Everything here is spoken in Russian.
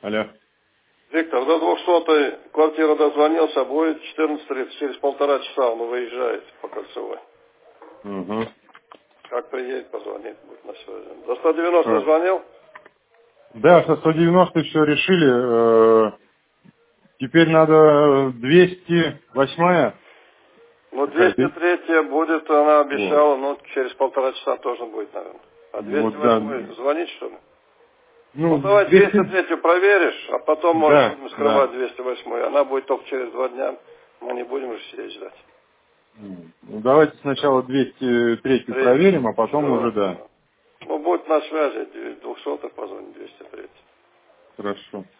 Алло. Виктор, до 200-й квартира дозвонился, будет 14:30, через 1,5 часа он выезжает по Кольцевой. Угу. Как приедет, позвонит, будет на связи. До 190 звонил? Да, со 190 все решили. Теперь надо 208-я. Ну, 203-я будет, она обещала, но через 1,5 часа тоже будет, наверное. А Вот, да. 208-й звонить, что ли? Ну, Давай 203-ю проверишь, а потом, может, да, будем скрывать да. 208-ю. Она будет только через 2 дня. Мы не будем уже сидеть ждать. Ну, давайте сначала 203 проверим, а потом уже, да. Ну, будет на связи, 200-х позвонит, 203-й. Хорошо.